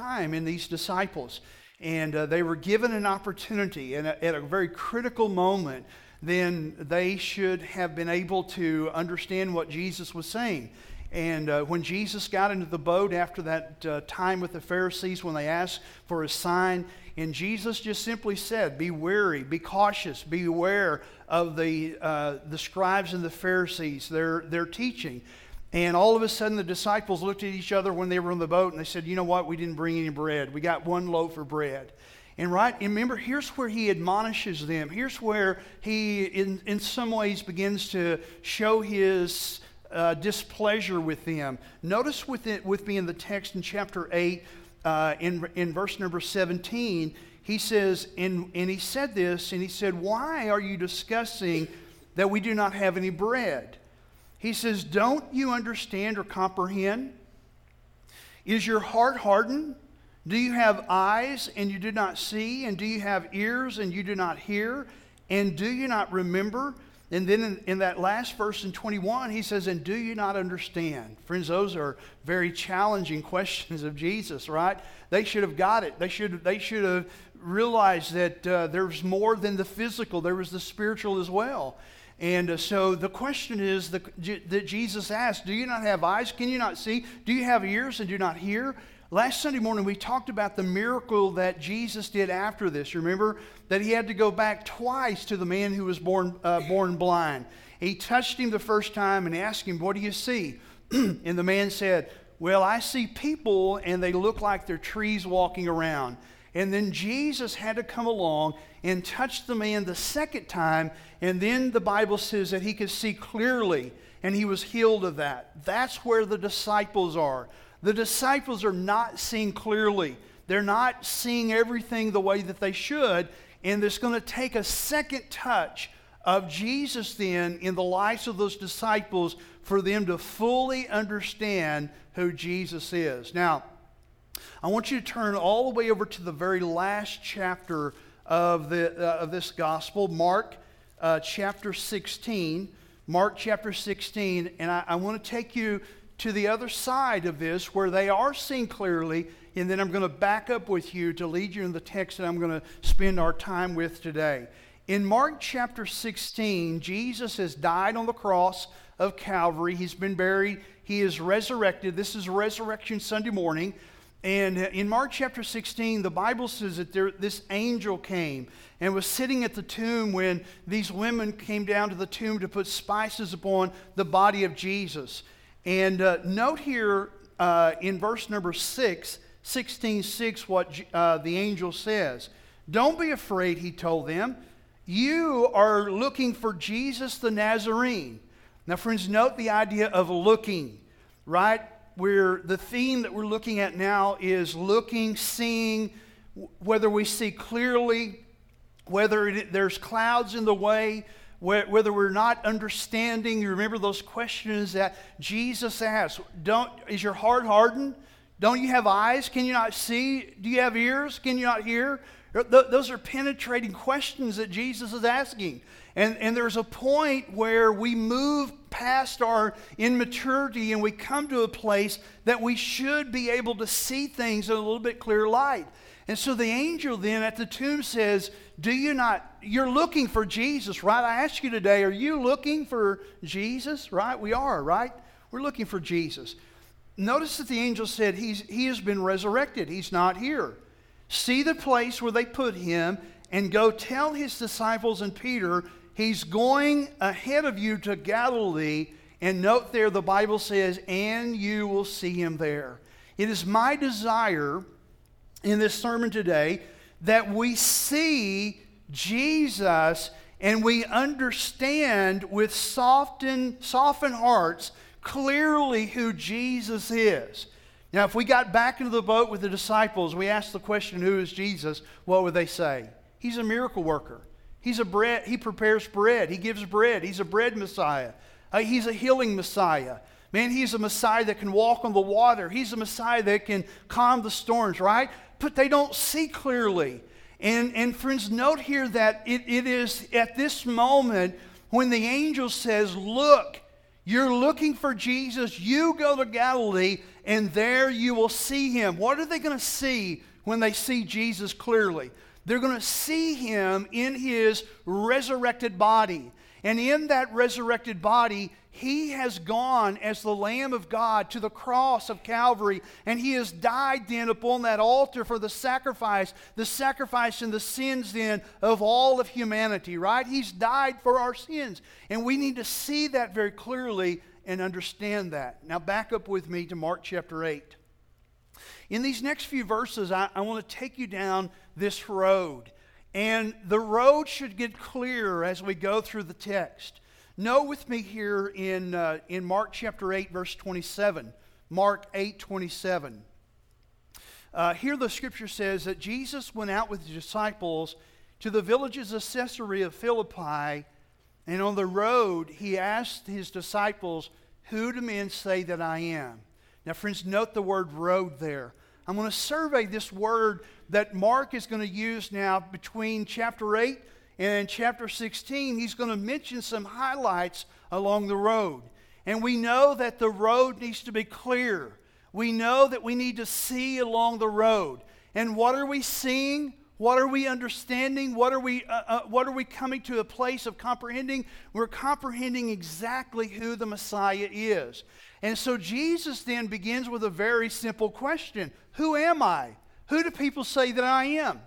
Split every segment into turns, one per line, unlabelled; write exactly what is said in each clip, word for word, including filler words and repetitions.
time in these disciples. And uh, they were given an opportunity, and at a very critical moment, then they should have been able to understand what Jesus was saying. And uh, when Jesus got into the boat after that uh, time with the Pharisees, when they asked for a sign, and Jesus just simply said, be wary, be cautious, be aware of the uh, the scribes and the Pharisees, their, their teaching. And all of a sudden the disciples looked at each other when they were on the boat and they said, you know what, we didn't bring any bread. We got one loaf of bread. And right, and remember, here's where he admonishes them. Here's where he, in, in some ways, begins to show his uh, displeasure with them. Notice with, it, with me in the text in chapter eight, uh, in, in verse number seventeen, he says, and, and he said this, and he said, why are you discussing that we do not have any bread? He says, don't you understand or comprehend? Is your heart hardened? Do you have eyes and you do not see? And do you have ears and you do not hear? And do you not remember? And then in, in that last verse in twenty-one, he says, and do you not understand? Friends, those are very challenging questions of Jesus, right? They should have got it. They should, they should have realized that uh, there's more than the physical. There was the spiritual as well. And uh, so the question is the, that Jesus asked, do you not have eyes? Can you not see? Do you have ears and do not hear? Last Sunday morning we talked about the miracle that Jesus did after this. Remember that he had to go back twice to the man who was born, uh, born blind. He touched him the first time and asked him, what do you see? And the man said, well, I see people and they look like they're trees walking around. And then Jesus had to come along and touch the man the second time, and then the Bible says that he could see clearly, and he was healed of that. That's where the disciples are. The disciples are not seeing clearly. They're not seeing everything the way that they should, and it's going to take a second touch of Jesus then in the lives of those disciples for them to fully understand who Jesus is. Now, I want you to turn all the way over to the very last chapter of the uh, of this gospel, Mark uh, chapter sixteen. Mark chapter sixteen, and I, I want to take you to the other side of this where they are seeing clearly, and then I'm going to back up with you to lead you in the text that I'm going to spend our time with today. In Mark chapter sixteen, Jesus has died on the cross of Calvary. He's been buried. He is resurrected. This is Resurrection Sunday morning. And in Mark chapter sixteen, the Bible says that there, this angel came and was sitting at the tomb when these women came down to the tomb to put spices upon the body of Jesus. And uh, note here uh, in verse number six, sixteen six, what uh, the angel says. Don't be afraid, he told them. You are looking for Jesus the Nazarene. Now, friends, note the idea of looking, right? Where the theme that we're looking at now is looking, seeing, whether we see clearly, whether it, there's clouds in the way, whether we're not understanding. You remember those questions that Jesus asked. Don't, is your heart hardened? Don't you have eyes? Can you not see? Do you have ears? Can you not hear? Th- those are penetrating questions that Jesus is asking. And, and there's a point where we move past our immaturity and we come to a place that we should be able to see things in a little bit clearer light. And so the angel then at the tomb says, do you not, you're looking for Jesus, right? I ask you today, are you looking for Jesus, right? We are, right? We're looking for Jesus. Notice that the angel said, He's, he has been resurrected. He's not here. See the place where they put him and go tell his disciples and Peter, he's going ahead of you to Galilee. And note there, the Bible says, and you will see him there. It is my desire in this sermon today that we see Jesus and we understand with softened, softened hearts clearly who Jesus is. Now, if we got back into the boat with the disciples, we asked the question, who is Jesus? What would they say? He's a miracle worker. He's a bread. He prepares bread. He gives bread. He's a bread Messiah. Uh, he's a healing Messiah. Man, he's a Messiah that can walk on the water. He's a Messiah that can calm the storms, right? But they don't see clearly. And, and friends, note here that it, it is at this moment when the angel says, look, You're looking for Jesus, you go to Galilee, and there you will see him. What are they going to see when they see Jesus clearly? They're going to see him in his resurrected body. And in that resurrected body, he has gone as the Lamb of God to the cross of Calvary, and he has died then upon that altar for the sacrifice, the sacrifice and the sins then of all of humanity, right? He's died for our sins, and we need to see that very clearly and understand that. Now back up with me to Mark chapter eight. In these next few verses, I, I want to take you down this road. And the road should get clearer as we go through the text. Note with me here in, uh, in Mark chapter eight, verse twenty-seven. Mark eight, twenty-seven. Uh, here the scripture says that Jesus went out with his disciples to the villages of Caesarea Philippi, and on the road he asked his disciples, "Who do men say that I am?" Now, friends, note the word road there. I'm going to survey this word that Mark is going to use now between chapter eight and chapter sixteen. He's going to mention some highlights along the road. And we know that the road needs to be clear. We know that we need to see along the road. And what are we seeing? What are we understanding? What are we, uh, uh, what are we coming to a place of comprehending? We're comprehending exactly who the Messiah is. And so Jesus then begins with a very simple question. Who am I? Who do people say that I am?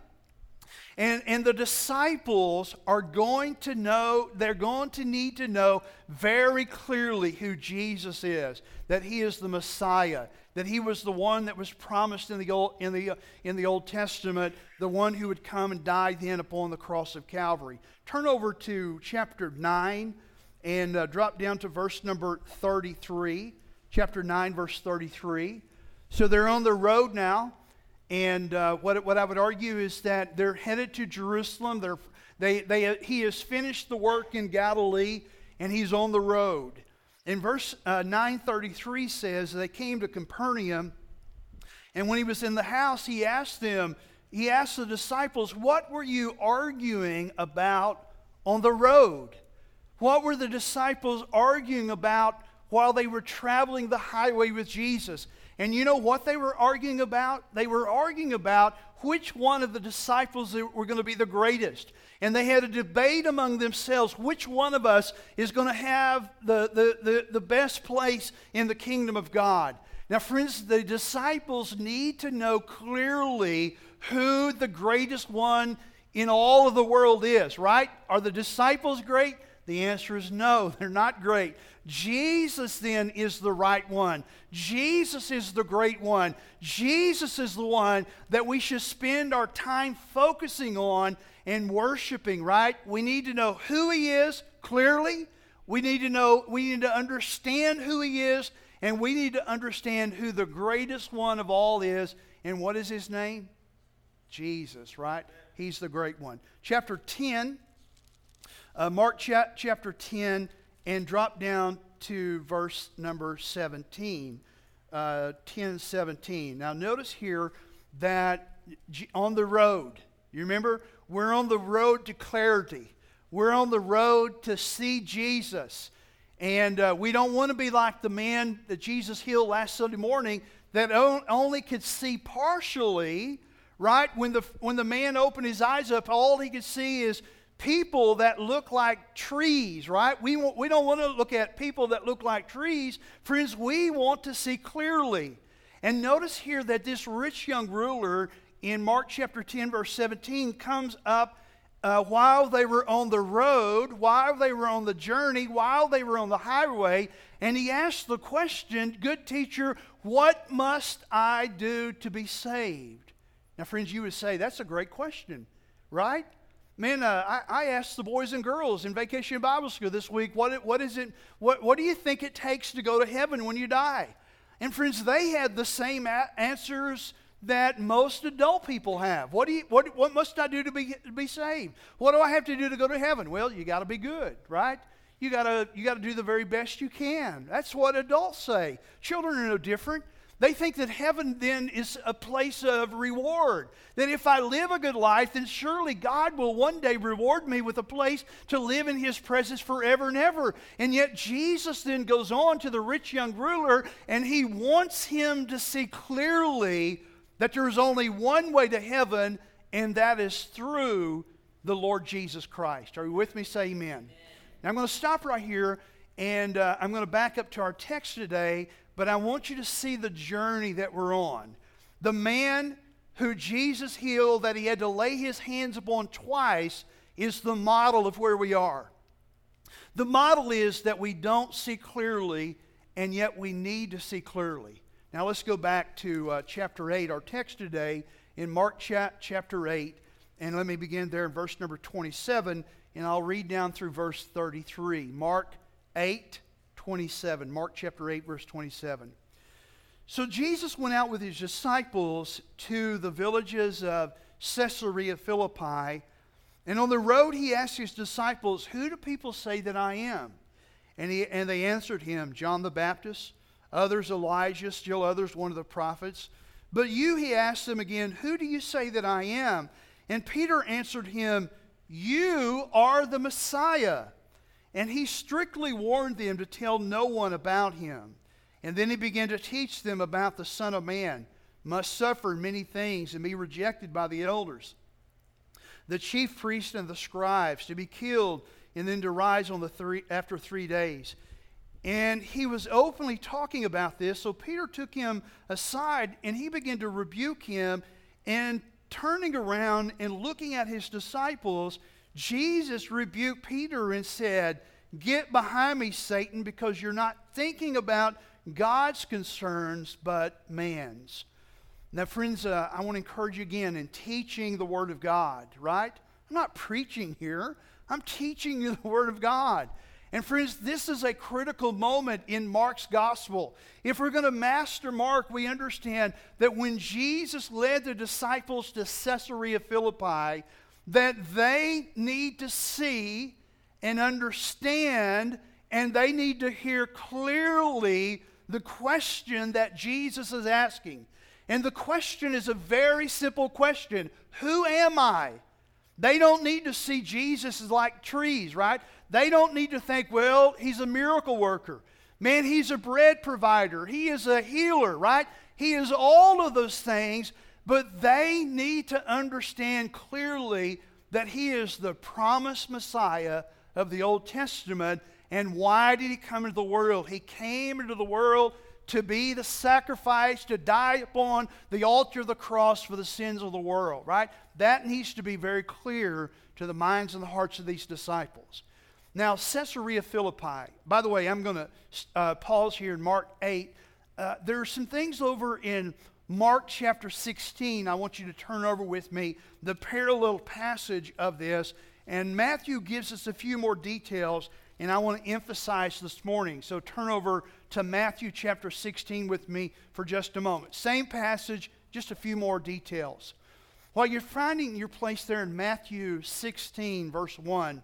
And, and the disciples are going to know, they're going to need to know very clearly who Jesus is. That he is the Messiah. That he was the one that was promised in the Old, in the, in the Old Testament. The one who would come and die then upon the cross of Calvary. Turn over to chapter nine and uh, drop down to verse number thirty-three. Chapter nine, verse thirty-three. So they're on the road now. And uh, what, what I would argue is that they're headed to Jerusalem. They're, they, they, he has finished the work in Galilee, and he's on the road. In verse uh, nine thirty-three says, they came to Capernaum, and when he was in the house, he asked them, he asked the disciples, what were you arguing about on the road? What were the disciples arguing about while they were traveling the highway with Jesus? And you know what they were arguing about? They were arguing about which one of the disciples were going to be the greatest. And they had a debate among themselves, which one of us is going to have the, the, the, the best place in the kingdom of God. Now, friends, the disciples need to know clearly who the greatest one in all of the world is, right? Are the disciples great? The answer is no, they're not great. Jesus then is the right one. Jesus is the great one. Jesus is the one that we should spend our time focusing on and worshiping, right? We need to know who he is clearly. We need to know, we need to understand who he is, and we need to understand who the greatest one of all is. And what is his name? Jesus, right? He's the great one. Chapter ten, uh, Mark cha- chapter ten, and drop down to verse number seventeen, uh, ten seventeen. Now notice here that on the road, you remember, we're on the road to clarity. We're on the road to see Jesus. And uh, we don't want to be like the man that Jesus healed last Sunday morning that only could see partially, right? When the, when the man opened his eyes up, all he could see is people that look like trees, right? We, want, we don't want to look at people that look like trees. Friends, we want to see clearly. And notice here that this rich young ruler in Mark chapter ten, verse seventeen, comes up uh, while they were on the road, while they were on the journey, while they were on the highway, and he asked the question, "Good teacher, what must I do to be saved?" Now, friends, you would say, that's a great question, right? Man, uh, I, I asked the boys and girls in Vacation Bible School this week, what, what is it? What, what do you think it takes to go to heaven when you die? And friends, they had the same a- answers that most adult people have. What do you? What, what must I do to be to be saved? What do I have to do to go to heaven? Well, you got to be good, right? You got to you got to do the very best you can. That's what adults say. Children are no different. They think that heaven then is a place of reward. That if I live a good life, then surely God will one day reward me with a place to live in His presence forever and ever. And yet Jesus then goes on to the rich young ruler, and he wants him to see clearly that there is only one way to heaven, and that is through the Lord Jesus Christ. Are you with me? Say amen. Amen. Now I'm going to stop right here, and uh, I'm going to back up to our text today. But I want you to see the journey that we're on. The man who Jesus healed, that He had to lay His hands upon twice, is the model of where we are. The model is that we don't see clearly, and yet we need to see clearly. Now let's go back to uh, chapter eight, our text today, in Mark cha- chapter eight. And let me begin there in verse number twenty-seven, and I'll read down through verse thirty-three. Mark eight, twenty-seven. Mark chapter eight, verse twenty-seven. So Jesus went out with His disciples to the villages of Caesarea Philippi, and on the road He asked His disciples, "Who do people say that I am?" And, he, and they answered Him, "John the Baptist, others Elijah, still others one of the prophets. But you," He asked them again, "who do you say that I am?" And Peter answered Him, "You are the Messiah." And He strictly warned them to tell no one about Him. And then He began to teach them about the Son of Man must suffer many things and be rejected by the elders, the chief priests and the scribes, to be killed and then to rise on the three, after three days. And He was openly talking about this, so Peter took him aside and he began to rebuke him. And turning around and looking at His disciples, Jesus rebuked Peter and said, "Get behind me, Satan, because you're not thinking about God's concerns, but man's." Now, friends, uh, I want to encourage you again in teaching the Word of God, right? I'm not preaching here. I'm teaching you the Word of God. And friends, this is a critical moment in Mark's gospel. If we're going to master Mark, we understand that when Jesus led the disciples to Caesarea Philippi, that they need to see and understand, and they need to hear clearly the question that Jesus is asking. And the question is a very simple question. Who am I? They don't need to see Jesus as like trees, right? They don't need to think, well, He's a miracle worker. Man, He's a bread provider. He is a healer, right? He is all of those things, but they need to understand clearly that He is the promised Messiah of the Old Testament. And why did He come into the world? He came into the world to be the sacrifice, to die upon the altar of the cross for the sins of the world, right? That needs to be very clear to the minds and the hearts of these disciples. Now, Caesarea Philippi, by the way, I'm going to uh, pause here in Mark eight. Uh, there are some things over in Mark chapter sixteen. I want you to turn over with me the parallel passage of this. And Matthew gives us a few more details, and I want to emphasize this morning. So turn over to Matthew chapter sixteen with me for just a moment. Same passage, just a few more details. While you're finding your place there in Matthew sixteen, verse one,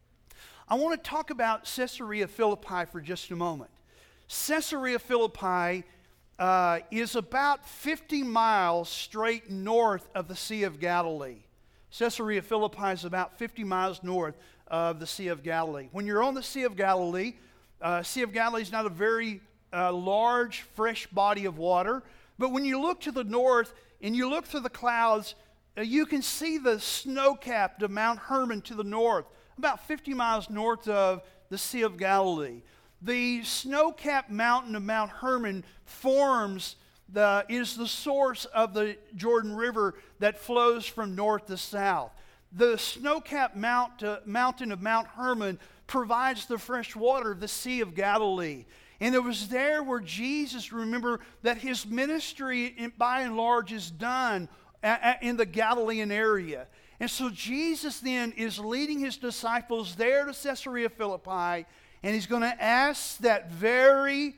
I want to talk about Caesarea Philippi for just a moment. Caesarea Philippi uh, is about fifty miles straight north of the Sea of Galilee. Caesarea Philippi is about fifty miles north of the Sea of Galilee. When you're on the Sea of Galilee, uh, Sea of Galilee is not a very uh, large, fresh body of water, but when you look to the north and you look through the clouds, uh, you can see the snow-capped of Mount Hermon to the north, about fifty miles north of the Sea of Galilee. The snow-capped mountain of Mount Hermon forms the, is the source of the Jordan River that flows from north to south. The snow-capped mount, uh, mountain of Mount Hermon provides the fresh water of the Sea of Galilee. And it was there where Jesus, remember, that His ministry in, by and large is done a, a, in the Galilean area. And so Jesus then is leading His disciples there to Caesarea Philippi, and He's going to ask that very,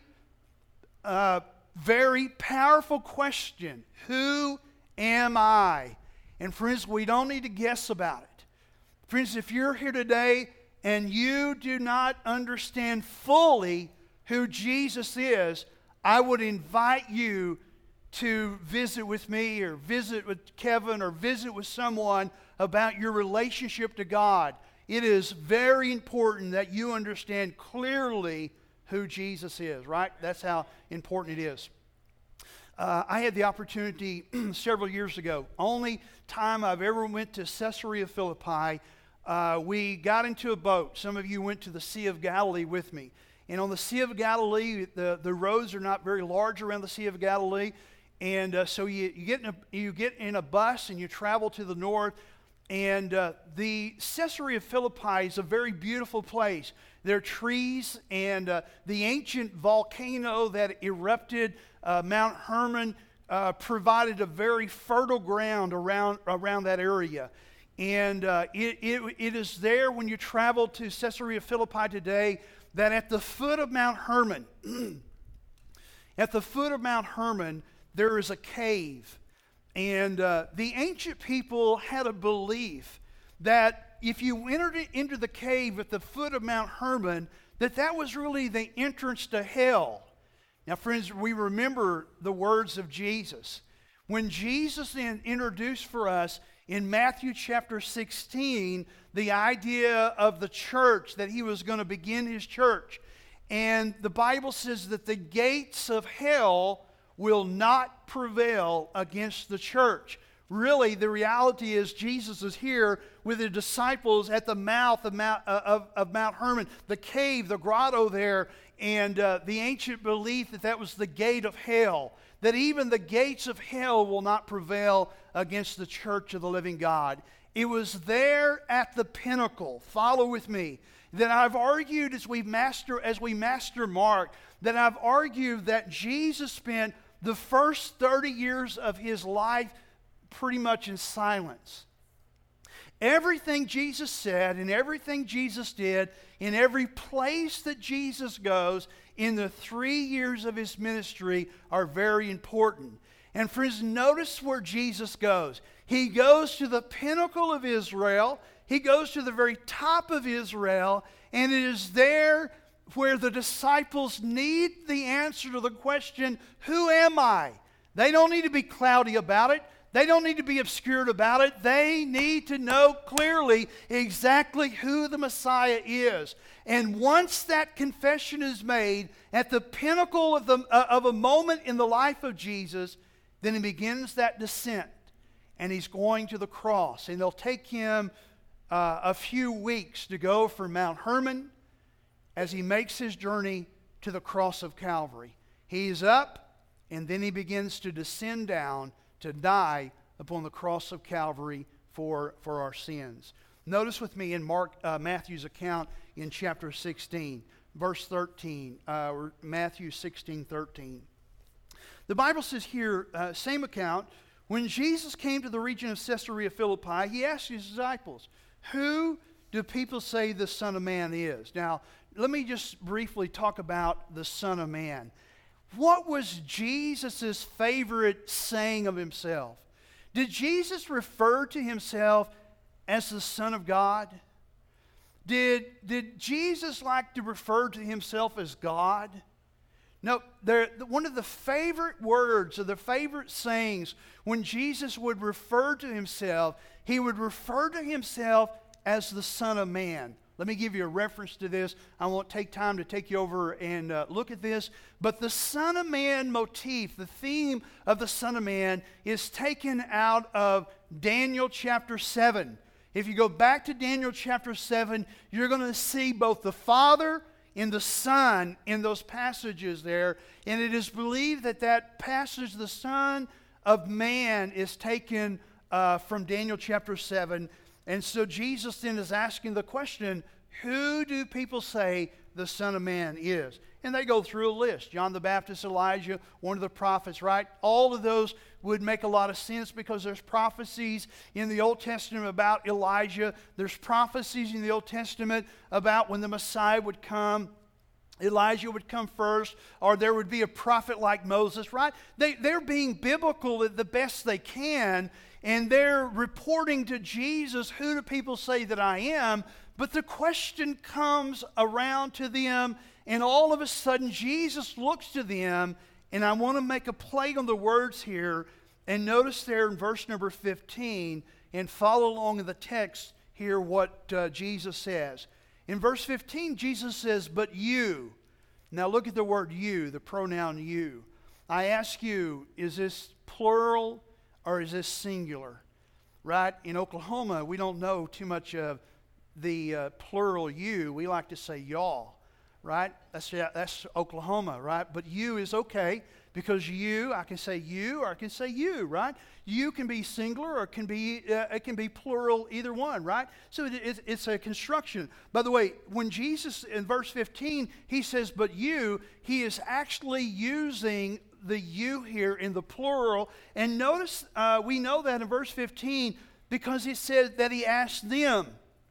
uh, very powerful question, who am I? And friends, we don't need to guess about it. Friends, if you're here today and you do not understand fully who Jesus is, I would invite you to visit with me or visit with Kevin or visit with someone about your relationship to God. It is very important that you understand clearly who Jesus is, right? That's how important it is. Uh, I had the opportunity several years ago, only time I've ever went to Caesarea Philippi, uh, we got into a boat. Some of you went to the Sea of Galilee with me. And on the Sea of Galilee, the, the roads are not very large around the Sea of Galilee. And uh, so you, you, get in a, you get in a bus and you travel to the north. And uh, the Caesarea Philippi is a very beautiful place. There are trees, and uh, the ancient volcano that erupted, uh, Mount Hermon, uh, provided a very fertile ground around, around that area. And uh, it, it, it is there when you travel to Caesarea Philippi today that at the foot of Mount Hermon, at the foot of Mount Hermon, there is a cave. And uh, the ancient people had a belief that if you entered into the cave at the foot of Mount Hermon, that that was really the entrance to hell. Now, friends, we remember the words of Jesus. When Jesus then introduced for us in Matthew chapter sixteen the idea of the church, that he was going to begin his church. And the Bible says that the gates of hell will not prevail against the church. Really, the reality is Jesus is here with the disciples at the mouth of Mount, uh, of, of Mount Hermon, the cave, the grotto there, and uh, the ancient belief that that was the gate of hell, that even the gates of hell will not prevail against the church of the living God. It was there at the pinnacle, follow with me, that I've argued as we master, as we master Mark, that I've argued that Jesus spent the first thirty years of his life pretty much in silence. Everything Jesus said and everything Jesus did, in every place that Jesus goes in the three years of his ministry are very important. And friends, notice where Jesus goes. He goes to the pinnacle of Israel. He goes to the very top of Israel, and it is there where the disciples need the answer to the question, who am I? They don't need to be cloudy about it. They don't need to be obscured about it. They need to know clearly exactly who the Messiah is. And once that confession is made at the pinnacle of, the, uh, of a moment in the life of Jesus, then he begins that descent. And he's going to the cross. And they'll take him uh, a few weeks to go from Mount Hermon as he makes his journey to the cross of Calvary. He's up, and then he begins to descend down to die upon the cross of Calvary for, for our sins. Notice with me in Mark uh, Matthew's account in chapter sixteen, verse thirteen, uh, or Matthew sixteen, thirteen. The Bible says here, uh, same account, when Jesus came to the region of Caesarea Philippi, he asked his disciples, who do people say the Son of Man is? Now, let me just briefly talk about the Son of Man. What was Jesus' favorite saying of himself? Did Jesus refer to himself as the Son of God? Did, did Jesus like to refer to himself as God? No, one of the favorite words or the favorite sayings when Jesus would refer to himself, he would refer to himself as the Son of Man. Let me give you a reference to this. I won't take time to take you over and uh, look at this. But the Son of Man motif, the theme of the Son of Man, is taken out of Daniel chapter seven. If you go back to Daniel chapter seven, you're going to see both the Father and the Son in those passages there. And it is believed that that passage, the Son of Man, is taken uh, from Daniel chapter seven. And so Jesus then is asking the question, who do people say the Son of Man is? And they go through a list. John the Baptist, Elijah, one of the prophets, right? All of those would make a lot of sense because there's prophecies in the Old Testament about Elijah. There's prophecies in the Old Testament about when the Messiah would come. Elijah would come first, or there would be a prophet like Moses, right? They, they're being biblical at the best they can, and they're reporting to Jesus, who do people say that I am? But the question comes around to them, and all of a sudden Jesus looks to them, And I want to make a play on the words here. And notice there in verse number fifteen, and follow along in the text here what uh, Jesus says. In verse fifteen, Jesus says, but you. Now look at the word you, the pronoun you. I ask you, is this plural or is this singular? Right? In Oklahoma, we don't know too much of the uh, plural you. We like to say y'all. Right? That's, that's Oklahoma, right? But you is okay because you, I can say you or I can say you, right? You can be singular or it can be, uh, it can be plural, either one, right? So it, it, it's a construction. By the way, when Jesus, in verse fifteen, he says, but you, he is actually using the you here in the plural. And notice, uh, we know that in verse fifteen because it says that he asked them.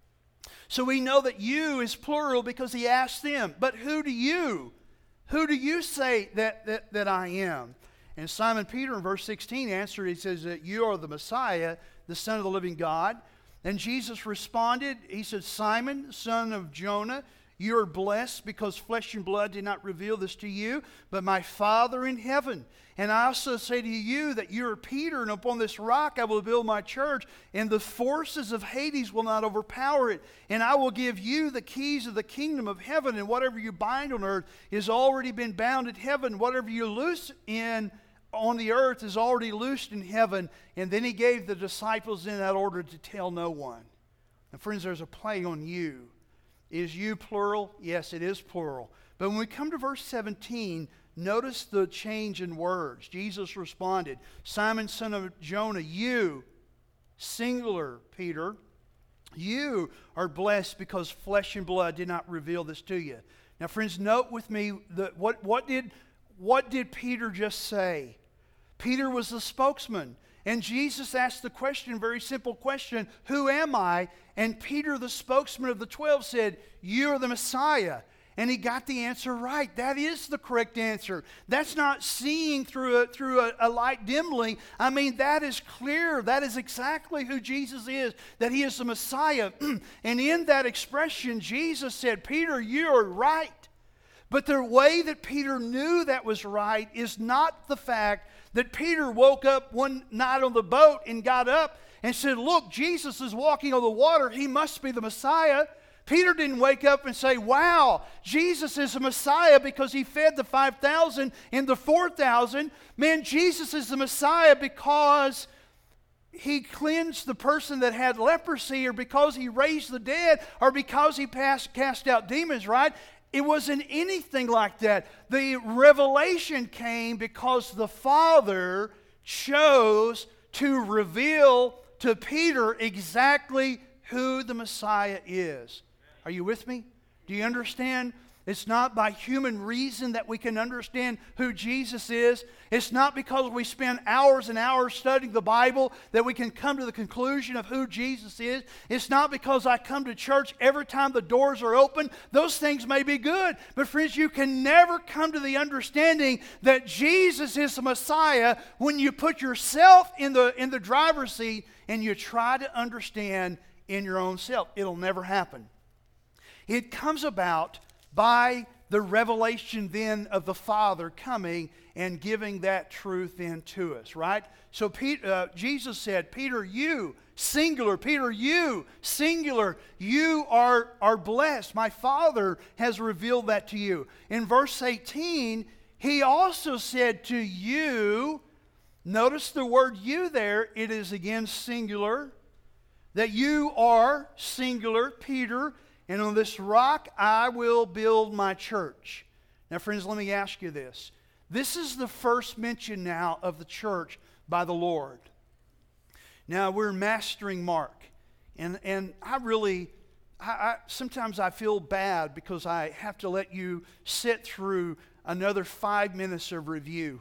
So we know that you is plural because he asked them. But who do you? Who do you say that, that, that I am? And Simon Peter in verse sixteen answered, he says that you are the Messiah, the Son of the living God. And Jesus responded, he said, Simon, son of Jonah, you are blessed because flesh and blood did not reveal this to you, but my Father in heaven. And I also say to you that you are Peter, and upon this rock I will build my church, and the forces of Hades will not overpower it. And I will give you the keys of the kingdom of heaven, and whatever you bind on earth has already been bound in heaven. Whatever you loose in on the earth is already loosed in heaven. And then he gave the disciples in that order to tell no one. And friends, there's a play on you. Is you plural? Yes, it is plural. But when we come to verse seventeen, notice the change in words. Jesus responded, Simon, son of Jonah, you, singular, Peter, you are blessed because flesh and blood did not reveal this to you. Now, friends, note with me that what, what did what did Peter just say? Peter was the spokesman. And Jesus asked the question, a very simple question, who am I? And Peter, the spokesman of the twelve, said, you are the Messiah. And he got the answer right. That is the correct answer. That's not seeing through a, through a, a light dimly. I mean, that is clear. That is exactly who Jesus is, that he is the Messiah. And in that expression, Jesus said, Peter, you are right. But the way that Peter knew that was right is not the fact that Peter woke up one night on the boat and got up and said, look, Jesus is walking on the water. He must be the Messiah. Peter didn't wake up and say, wow, Jesus is the Messiah because he fed the five thousand and the four thousand. Man, Jesus is the Messiah because he cleansed the person that had leprosy, or because he raised the dead, or because he passed, cast out demons, right? It wasn't anything like that. The revelation came because the Father chose to reveal to Peter exactly who the Messiah is. Are you with me? Do you understand? It's not by human reason that we can understand who Jesus is. It's not because we spend hours and hours studying the Bible that we can come to the conclusion of who Jesus is. It's not because I come to church every time the doors are open. Those things may be good. But friends, you can never come to the understanding that Jesus is the Messiah when you put yourself in the, in the driver's seat and you try to understand in your own self. It'll never happen. It comes about by the revelation then of the Father coming and giving that truth then to us, right? So Peter, uh, Jesus said, Peter, you, singular, Peter, you, singular, you are, are blessed. My Father has revealed that to you. In verse eighteen, he also said to you, notice the word you there, it is again singular, that you are singular, Peter, and on this rock I will build my church. Now, friends, let me ask you this. This is the first mention now of the church by the Lord. Now, we're mastering Mark. And, and I really, I, I, sometimes I feel bad because I have to let you sit through another five minutes of review.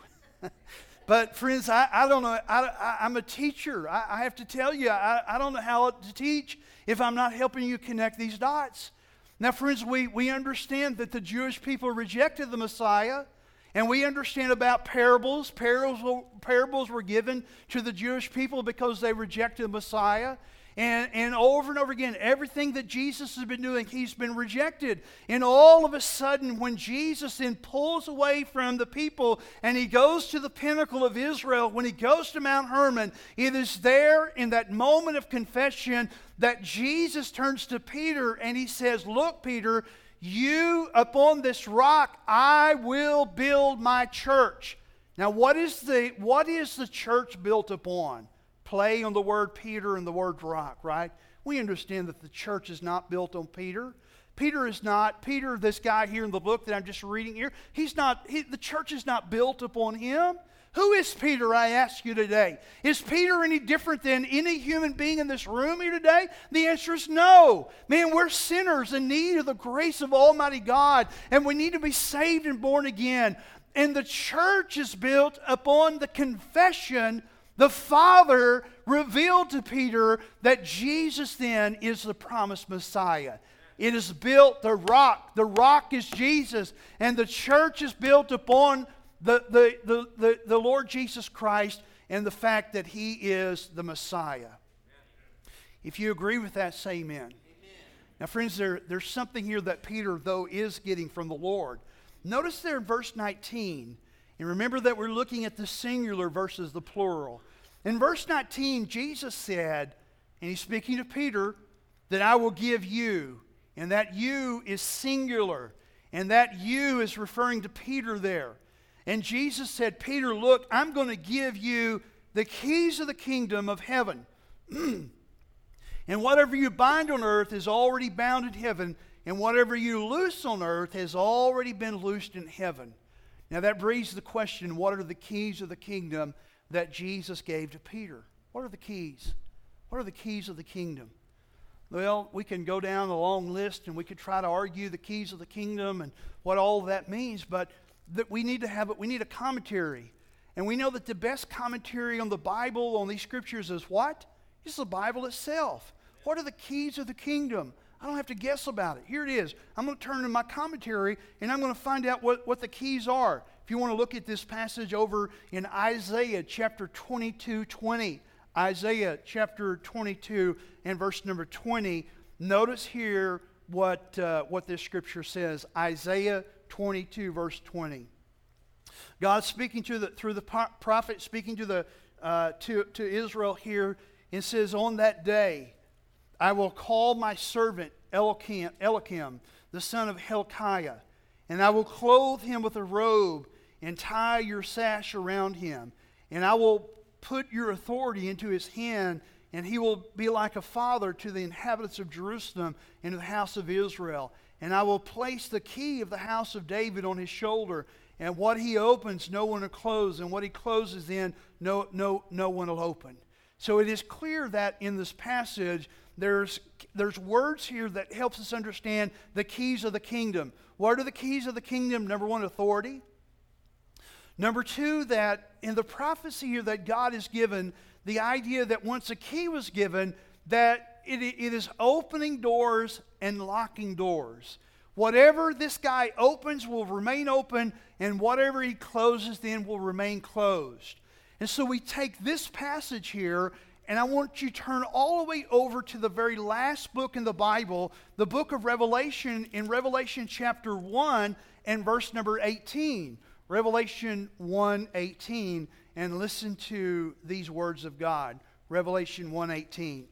But friends, I, I don't know, I, I, I'm a teacher. I, I have to tell you, I, I don't know how to teach if I'm not helping you connect these dots. Now, friends, we, we understand that the Jewish people rejected the Messiah, and we understand about parables. Parables, parables were given to the Jewish people because they rejected the Messiah. And, and over and over again, everything that Jesus has been doing, he's been rejected. And all of a sudden, when Jesus then pulls away from the people and he goes to the pinnacle of Israel, when he goes to Mount Hermon, it is there in that moment of confession that Jesus turns to Peter and he says, look, Peter, you upon this rock, I will build my church. Now, what is the, what is the church built upon? Play on the word Peter and the word rock, right? We understand that the church is not built on Peter. Peter is not, Peter, this guy here in the book that I'm just reading here, he's not, he, the church is not built upon him. Who is Peter, I ask you today? Is Peter any different than any human being in this room here today? The answer is no. Man, we're sinners in need of the grace of Almighty God, and we need to be saved and born again. And the church is built upon the confession the Father revealed to Peter that Jesus then is the promised Messiah. It is built, the rock, the rock is Jesus, and the church is built upon the, the, the, the, the Lord Jesus Christ and the fact that He is the Messiah. If you agree with that, say amen. Amen. Now friends, there, there's something here that Peter, though, is getting from the Lord. Notice there in verse nineteen, and remember that we're looking at the singular versus the plural. In verse nineteen, Jesus said, and he's speaking to Peter, that I will give you, and that you is singular, and that you is referring to Peter there. And Jesus said, Peter, look, I'm going to give you the keys of the kingdom of heaven. And whatever you bind on earth is already bound in heaven, and whatever you loose on earth has already been loosed in heaven. Now that brings the question, what are the keys of the kingdom that Jesus gave to Peter? What are the keys? What are the keys of the kingdom? Well, we can go down a long list and we could try to argue the keys of the kingdom and what all of that means, but that we need to have it, we need a commentary. And we know that the best commentary on the Bible, on these scriptures is what? It's the Bible itself. What are the keys of the kingdom? I don't have to guess about it. Here it is. I'm going to turn to my commentary and I'm going to find out what, what the keys are. If you want to look at this passage over in Isaiah chapter twenty-two twenty, Isaiah chapter twenty-two and verse number twenty, notice here what, uh, what this scripture says. Isaiah twenty-two verse twenty. God speaking to the, through the prophet, speaking to, the, uh, to, to Israel here, and says, on that day, I will call my servant Eliakim, Eliakim, the son of Hilkiah, and I will clothe him with a robe and tie your sash around him. And I will put your authority into his hand, and he will be like a father to the inhabitants of Jerusalem and to the house of Israel. And I will place the key of the house of David on his shoulder. And what he opens, no one will close. And what he closes in, no, no, no one will open. So it is clear that in this passage, There's, there's words here that helps us understand the keys of the kingdom. What are the keys of the kingdom? Number one, authority. Number two, that in the prophecy here that God has given, the idea that once a key was given, that it, it is opening doors and locking doors. Whatever this guy opens will remain open, and whatever he closes then will remain closed. And so we take this passage here, and I want you to turn all the way over to the very last book in the Bible, the book of Revelation, in Revelation chapter one and verse number eighteen. Revelation one eighteen, and listen to these words of God. Revelation one eighteen.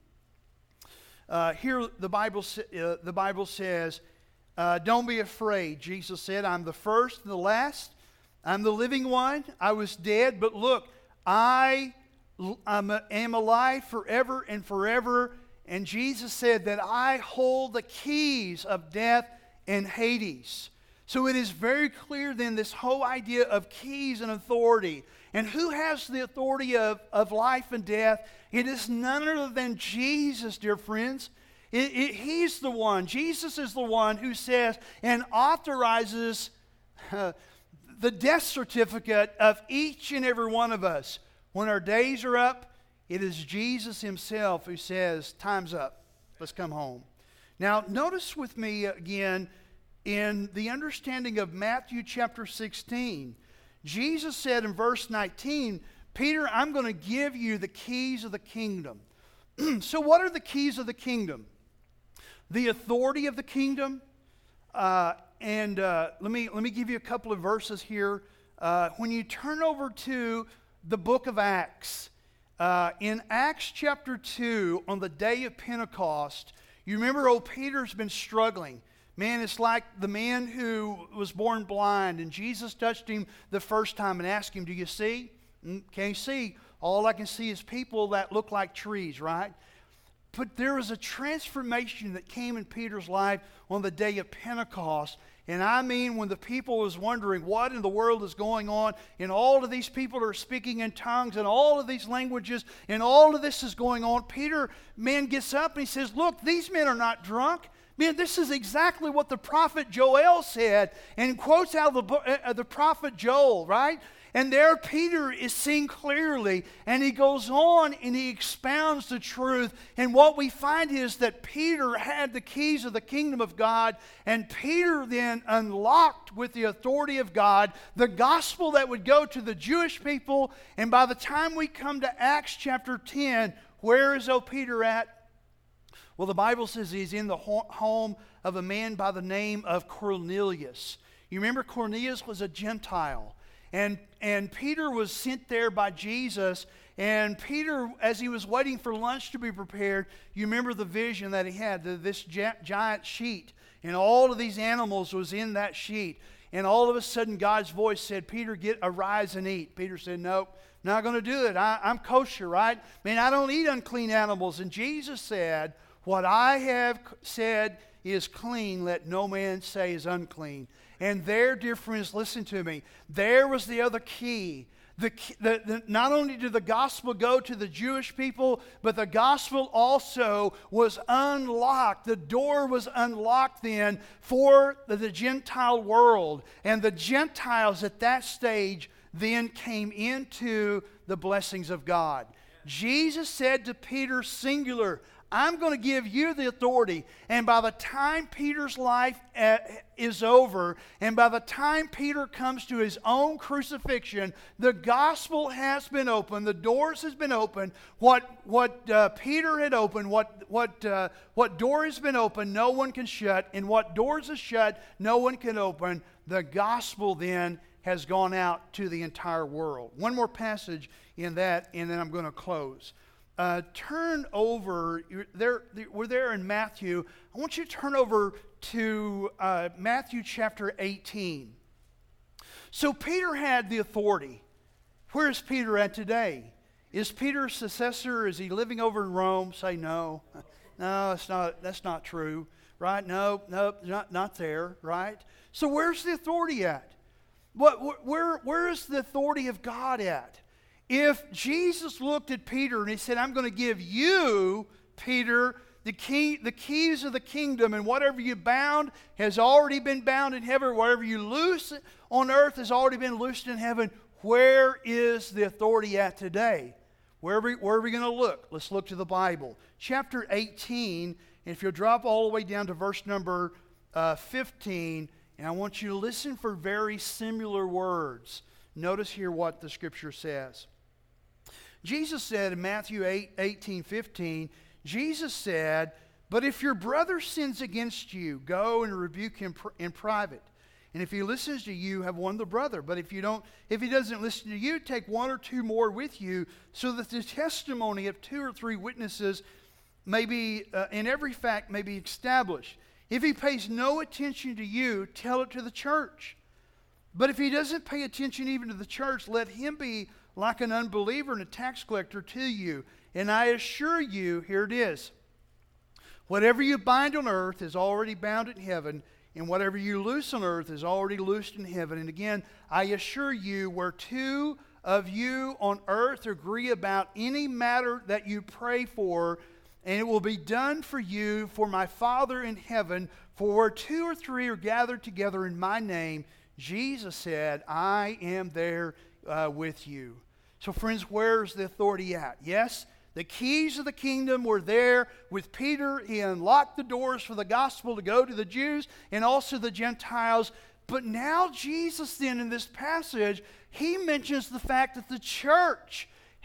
uh, here the Bible, uh, the Bible says, uh, don't be afraid. Jesus said, I'm the first and the last. I'm the living one. I was dead, but look, I I am alive forever and forever. And Jesus said that I hold the keys of death and Hades. So it is very clear then this whole idea of keys and authority. And who has the authority of, of life and death? It is none other than Jesus, dear friends. It, it, he's the one. Jesus is the one who says and authorizes uh, the death certificate of each and every one of us. When our days are up, it is Jesus himself who says, time's up. Let's come home. Now, notice with me again in the understanding of Matthew chapter sixteen. Jesus said in verse nineteen, Peter, I'm going to give you the keys of the kingdom. So what are the keys of the kingdom? The authority of the kingdom. Uh, and uh, let me let me give you a couple of verses here. Uh, when you turn over to the book of Acts, uh, in Acts chapter two, on the day of Pentecost, you remember old Peter's been struggling. Man, it's like the man who was born blind, and Jesus touched him the first time and asked him, do you see? Can't you see? All I can see is people that look like trees, right? But there was a transformation that came in Peter's life on the day of Pentecost. And I mean, when the people was wondering what in the world is going on, and all of these people are speaking in tongues, and all of these languages, and all of this is going on, Peter, man, gets up and he says, look, these men are not drunk. Man, this is exactly what the prophet Joel said, and quotes out of the, uh, the prophet Joel, right? And there Peter is seeing clearly, and he goes on and he expounds the truth. And what we find is that Peter had the keys of the kingdom of God, and Peter then unlocked with the authority of God the gospel that would go to the Jewish people. And by the time we come to Acts chapter ten, where is old Peter at? Well, the Bible says he's in the home of a man by the name of Cornelius. You remember Cornelius was a Gentile. And, and Peter was sent there by Jesus. And Peter, as he was waiting for lunch to be prepared, you remember the vision that he had, the, this giant sheet. And all of these animals was in that sheet. And all of a sudden God's voice said, Peter, get arise and eat. Peter said, nope, not going to do it. I, I'm kosher, right? Man, I don't eat unclean animals. And Jesus said, what I have said is clean, let no man say is unclean. And there, dear friends, listen to me. There was the other key. The, the, the, not only did the gospel go to the Jewish people, but the gospel also was unlocked. The door was unlocked then for the, the Gentile world. And the Gentiles at that stage then came into the blessings of God. Jesus said to Peter, singular, I'm going to give you the authority. And by the time Peter's life uh, is over, and by the time Peter comes to his own crucifixion, the gospel has been opened. The doors has been opened. What what uh, Peter had opened, what what uh, what door has been opened, no one can shut. And what doors are shut, no one can open. The gospel then has gone out to the entire world. One more passage in that, and then I'm going to close. Uh, turn over, there, we're there in Matthew. I want you to turn over to uh, Matthew chapter eighteen. So Peter had the authority. Where is Peter at today? Is Peter a successor? Is he living over in Rome? Say no. No, that's not, that's not true. Right? No, no, not, not there. Right? So where's the authority at? What, where, where is the authority of God at? If Jesus looked at Peter and he said, I'm going to give you, Peter, the key, the keys of the kingdom, and whatever you bound has already been bound in heaven, whatever you loose on earth has already been loosed in heaven, where is the authority at today? Where are we, where are we going to look? Let's look to the Bible. Chapter eighteen, and if you'll drop all the way down to verse number uh, fifteen, and I want you to listen for very similar words. Notice here what the Scripture says. Jesus said in Matthew eight, eighteen, fifteen, Jesus said, but if your brother sins against you, go and rebuke him in private. And if he listens to you, have won the brother. But if you don't, if he doesn't listen to you, take one or two more with you, so that the testimony of two or three witnesses may be, uh, in every fact may be established. If he pays no attention to you, tell it to the church. But if he doesn't pay attention even to the church, let him be like an unbeliever and a tax collector to you. And I assure you, here it is, whatever you bind on earth is already bound in heaven, and whatever you loose on earth is already loosed in heaven. And again, I assure you, where two of you on earth agree about any matter that you pray for, and it will be done for you for my Father in heaven. For where two or three are gathered together in my name, Jesus said, I am there uh, with you. So friends, where's the authority at? Yes, the keys of the kingdom were there with Peter. He unlocked the doors for the gospel to go to the Jews and also the Gentiles. But now Jesus then in this passage, he mentions the fact that the church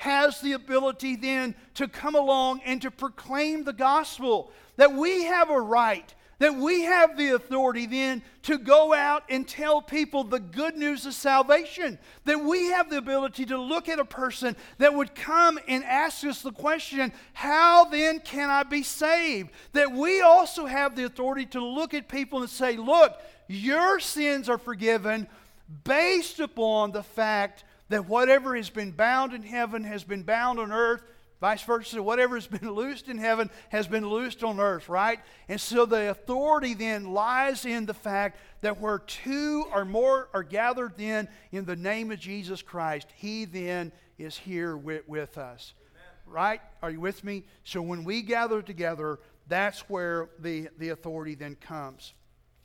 has the ability then to come along and to proclaim the gospel. That we have a right, that we have the authority then to go out and tell people the good news of salvation. That we have the ability to look at a person that would come and ask us the question, how then can I be saved? That we also have the authority to look at people and say, look, your sins are forgiven based upon the fact that whatever has been bound in heaven has been bound on earth. Vice versa, whatever has been loosed in heaven has been loosed on earth, right? And so the authority then lies in the fact that where two or more are gathered then in the name of Jesus Christ, He then is here with, with us. Amen. Right? Are you with me? So when we gather together, that's where the, the authority then comes.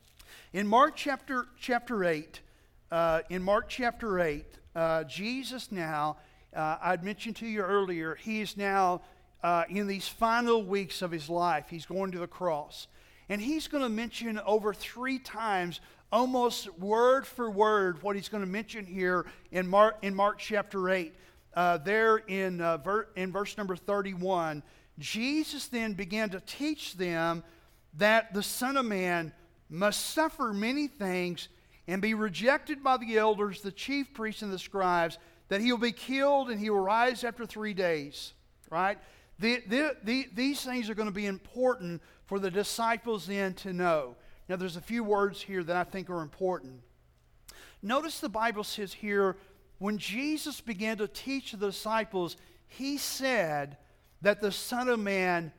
In Mark chapter, chapter eight, uh, in Mark chapter eight, uh, Jesus now... Uh, I'd mentioned to you earlier, he is now uh, in these final weeks of his life. He's going to the cross. And he's going to mention over three times, almost word for word, what he's going to mention here in Mark, in Mark chapter eight. Uh, there in, uh, ver- in verse number thirty-one, Jesus then began to teach them that the Son of Man must suffer many things and be rejected by the elders, the chief priests, and the scribes, that he will be killed and he will rise after three days, right? The, the, the, these things are going to be important for the disciples then to know. Now, there's a few words here that I think are important. Notice the Bible says here, when Jesus began to teach the disciples, he said that the Son of Man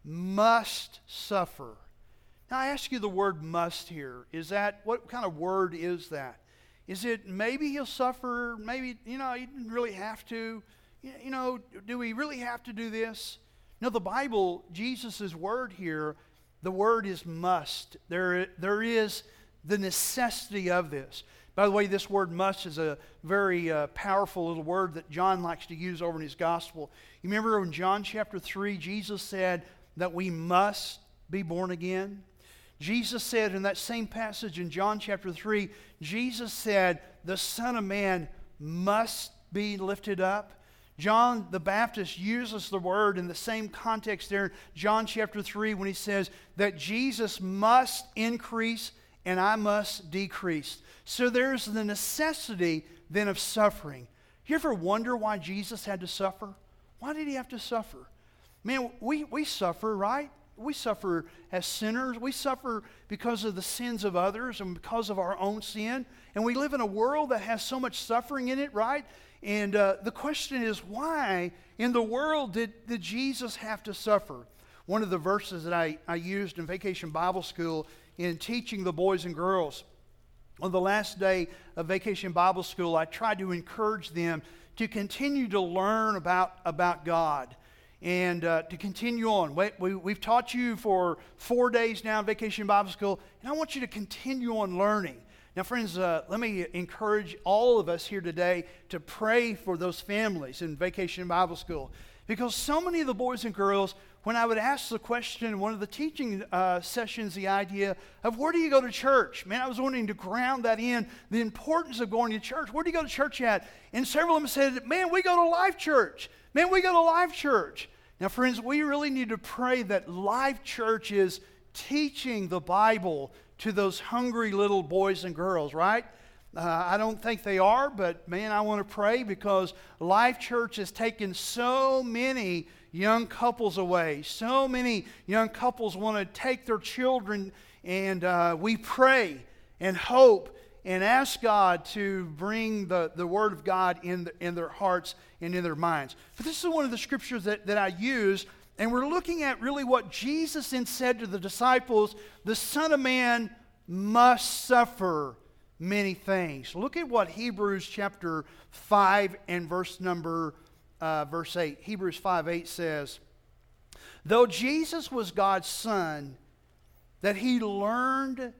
must suffer. Now, I ask you the word must here. Is that, what kind of word is that? Is it maybe he'll suffer, maybe, you know, he didn't really have to? You know, do we really have to do this? No, the Bible, Jesus' word here, the word is must. There, there is the necessity of this. By the way, this word must is a very uh, powerful little word that John likes to use over in his gospel. You remember in John chapter three, Jesus said that we must be born again? Jesus said in that same passage in John chapter three, Jesus said, the Son of Man must be lifted up. John the Baptist uses the word in the same context there in John chapter three when he says that Jesus must increase and I must decrease. So there's the necessity then of suffering. You ever wonder why Jesus had to suffer? Why did he have to suffer? Man, we, we suffer, right? We suffer as sinners. We suffer because of the sins of others and because of our own sin. And we live in a world that has so much suffering in it, right? And uh, the question is, why in the world did, did Jesus have to suffer? One of the verses that I, I used in Vacation Bible School in teaching the boys and girls, on the last day of Vacation Bible School, I tried to encourage them to continue to learn about, about God. And uh, to continue on. We, we, we've taught you for four days now in Vacation Bible School, and I want you to continue on learning. Now, friends, uh, let me encourage all of us here today to pray for those families in Vacation Bible School. Because so many of the boys and girls, when I would ask the question in one of the teaching uh, sessions, the idea of where do you go to church? Man, I was wanting to ground that in, the importance of going to church. Where do you go to church at? And several of them said, man, we go to Life Church. Man, we go to Life Church. Now, friends, we really need to pray that Life Church is teaching the Bible to those hungry little boys and girls, right? Uh, I don't think they are, but man, I want to pray because Life Church has taken so many young couples away. So many young couples want to take their children, and uh, we pray and hope and ask God to bring the, the Word of God in, the, in their hearts and in their minds. But this is one of the scriptures that, that I use, and we're looking at really what Jesus then said to the disciples, the Son of Man must suffer many things. Look at what Hebrews chapter five and verse number uh, verse eight. Hebrews five eight says, though Jesus was God's Son, that he learned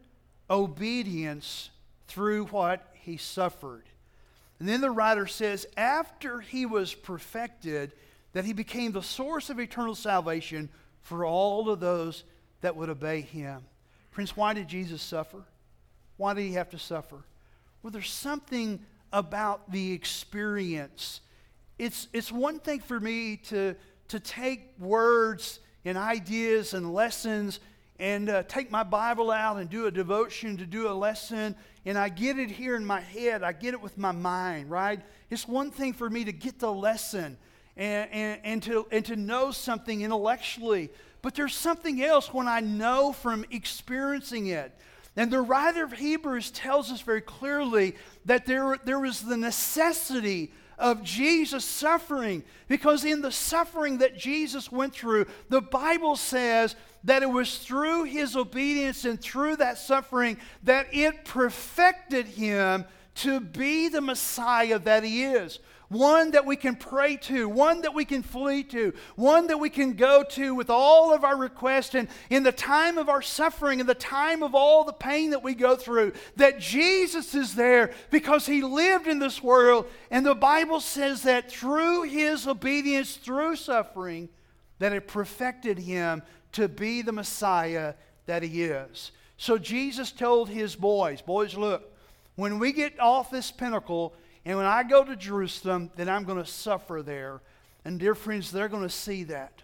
obedience through what he suffered. And then the writer says, after he was perfected, that he became the source of eternal salvation for all of those that would obey him. Friends, why did Jesus suffer? Why did he have to suffer? Well, there's something about the experience. it's, it's one thing for me to, to take words and ideas and lessons and uh, take my Bible out and do a devotion, to do a lesson, and I get it here in my head. I get it with my mind, right? It's one thing for me to get the lesson and, and, and, to, and to know something intellectually, but there's something else when I know from experiencing it. And the writer of Hebrews tells us very clearly that there, there was the necessity of Jesus suffering, because in the suffering that Jesus went through, the Bible says that it was through His obedience and through that suffering that it perfected Him to be the Messiah that He is. One that we can pray to, one that we can flee to, one that we can go to with all of our requests, and in the time of our suffering, in the time of all the pain that we go through, that Jesus is there because He lived in this world. And the Bible says that through His obedience, through suffering, that it perfected Him to be the Messiah that He is. So Jesus told His boys, boys, look, when we get off this pinnacle, and when I go to Jerusalem, then I'm going to suffer there. And dear friends, they're going to see that.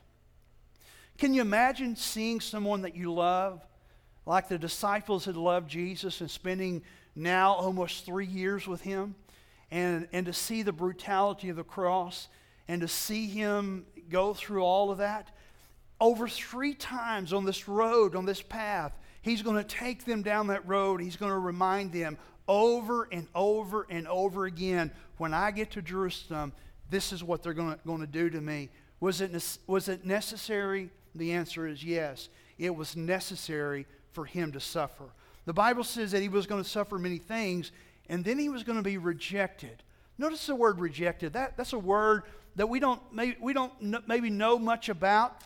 Can you imagine seeing someone that you love, like the disciples had loved Jesus and spending now almost three years with Him, and, and to see the brutality of the cross, and to see Him go through all of that? Over three times on this road, on this path, He's going to take them down that road. He's going to remind them over and over and over again, when I get to Jerusalem, this is what they're going to, going to do to me. Was it, was it necessary? The answer is yes. It was necessary for Him to suffer. The Bible says that He was going to suffer many things, and then He was going to be rejected. Notice the word rejected. That, that's a word that we don't, maybe, we don't maybe know much about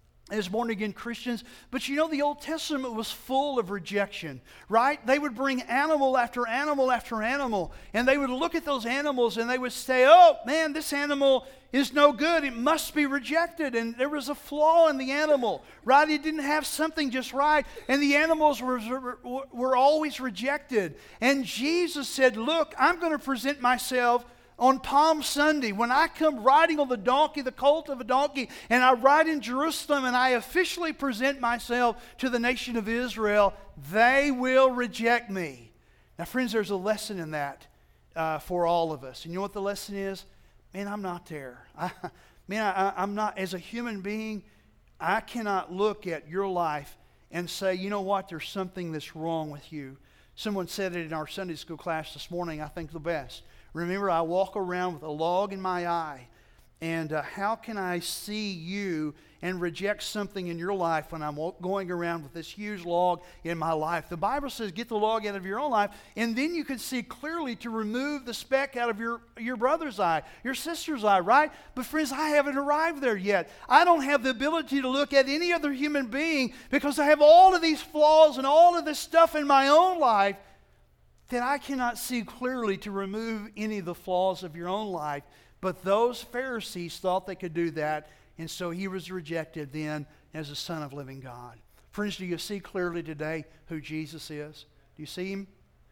as born-again Christians, but you know, the Old Testament was full of rejection, right? They would bring animal after animal after animal, and they would look at those animals and they would say, oh man, this animal is no good, it must be rejected. And there was a flaw in the animal, right? It didn't have something just right, and the animals were, were, were always rejected. And Jesus said, look, I'm going to present myself on Palm Sunday, when I come riding on the donkey, the colt of a donkey, and I ride in Jerusalem and I officially present myself to the nation of Israel, they will reject me. Now, friends, there's a lesson in that uh, for all of us. And you know what the lesson is? Man, I'm not there. I, man, I, I'm not, as a human being, I cannot look at your life and say, you know what, there's something that's wrong with you. Someone said it in our Sunday school class this morning, I think the best. Remember, I walk around with a log in my eye, and uh, how can I see you and reject something in your life when I'm going around with this huge log in my life? The Bible says get the log out of your own life, and then you can see clearly to remove the speck out of your, your brother's eye, your sister's eye, right? But friends, I haven't arrived there yet. I don't have the ability to look at any other human being because I have all of these flaws and all of this stuff in my own life that I cannot see clearly to remove any of the flaws of your own life. But those Pharisees thought they could do that, and so He was rejected then as the Son of living God. Friends, do you see clearly today who Jesus is? Do you see Him?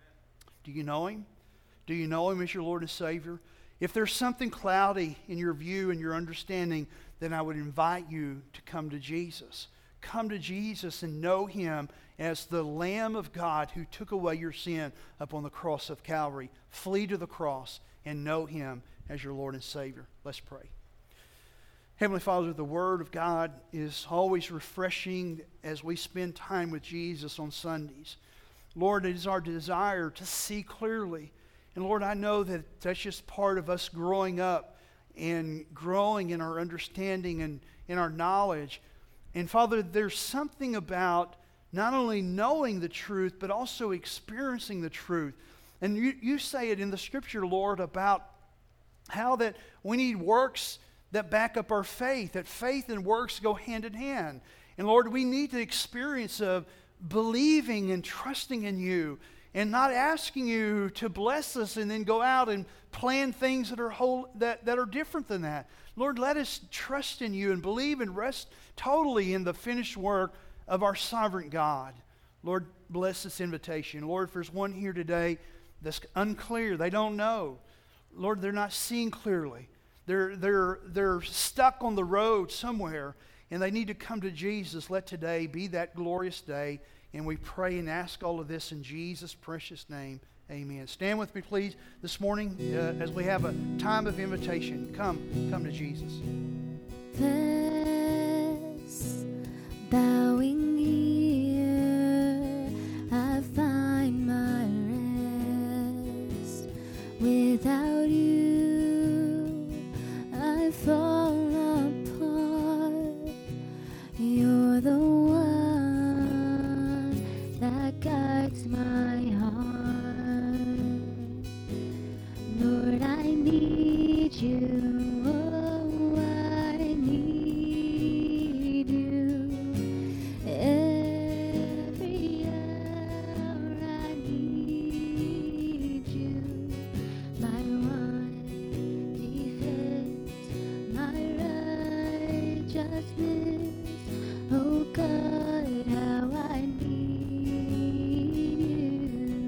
Do you know Him? Do you know Him as your Lord and Savior? If there's something cloudy in your view and your understanding, then I would invite you to come to Jesus. Come to Jesus and know Him as the Lamb of God who took away your sin upon the cross of Calvary. Flee to the cross and know Him as your Lord and Savior. Let's pray. Heavenly Father, the Word of God is always refreshing as we spend time with Jesus on Sundays. Lord, it is our desire to see clearly. And Lord, I know that that's just part of us growing up and growing in our understanding and in our knowledge. And Father, there's something about not only knowing the truth, but also experiencing the truth. And you, you say it in the Scripture, Lord, about how that we need works that back up our faith, that faith and works go hand in hand. And Lord, we need the experience of believing and trusting in You and not asking You to bless us and then go out and plan things that are whole, that, that are different than that. Lord, let us trust in You and believe and rest totally in the finished work of our sovereign God. Lord, bless this invitation. Lord, if there's one here today that's unclear, they don't know. Lord, they're not seeing clearly. they're, they're, they're stuck on the road somewhere, and they need to come to Jesus. Let today be that glorious day. And we pray and ask all of this in Jesus' precious name. Amen. Stand with me, please, this morning uh, as we have a time of invitation. Come, come to Jesus.
This bowing here, I find my rest. Without you, I fall apart. You're the one that guides my heart. Lord, I need you. Oh, I need you. Every hour I need you. My one defense, my righteousness. Oh God, how I need you.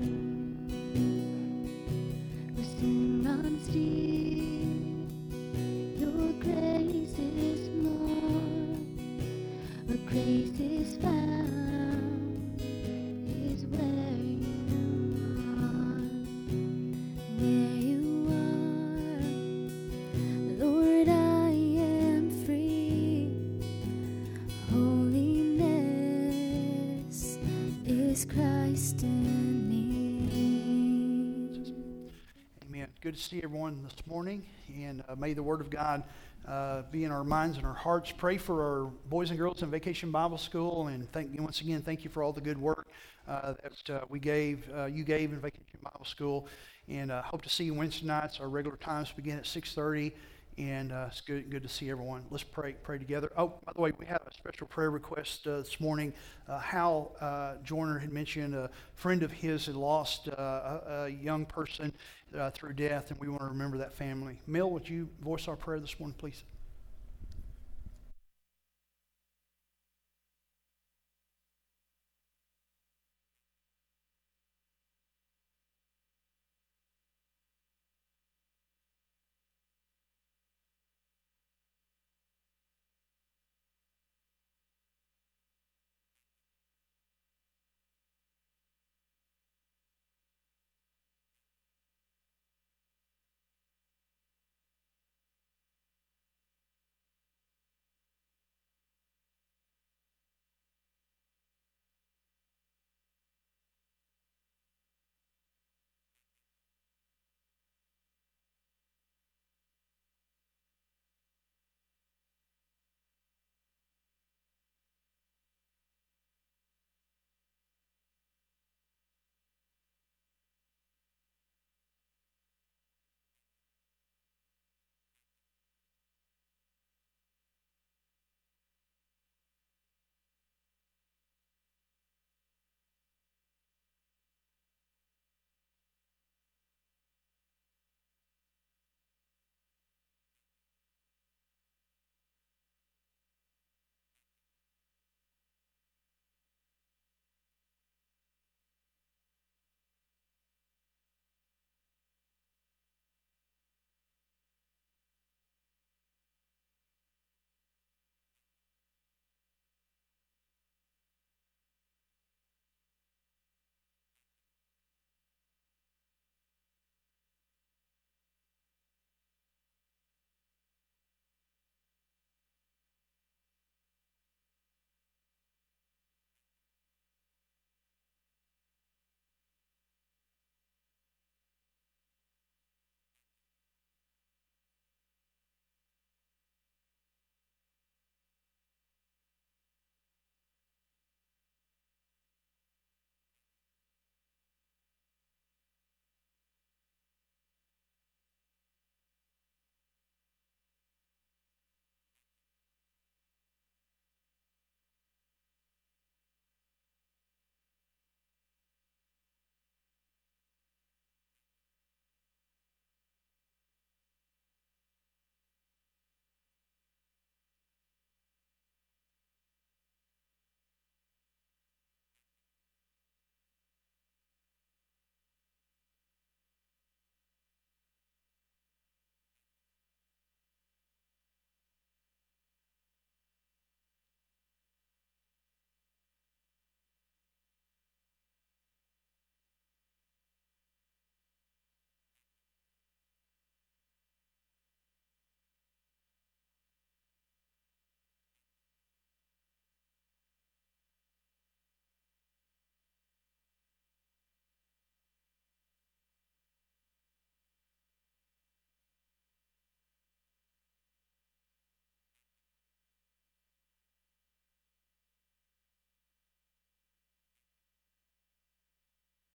Sin runs deep, your grace is more. Where grace is found is where you are. Where you are, Lord, I am free. Holiness is Christ in me.
Amen. Good to see everyone this morning, and uh, may the Word of God uh, be in our minds and our hearts. Pray for our boys and girls in Vacation Bible School, and thank you once again. Thank you for all the good work uh, that uh, we gave, uh, you gave in Vacation Bible School, and uh, hope to see you Wednesday nights. Our regular times begin at six thirty. And uh, it's good, good to see everyone. Let's pray, pray together. Oh, by the way, we have a special prayer request uh, this morning. Uh, Hal uh, Joyner had mentioned a friend of his had lost uh, a, a young person uh, through death, and we want to remember that family. Mel, would you voice our prayer this morning, please?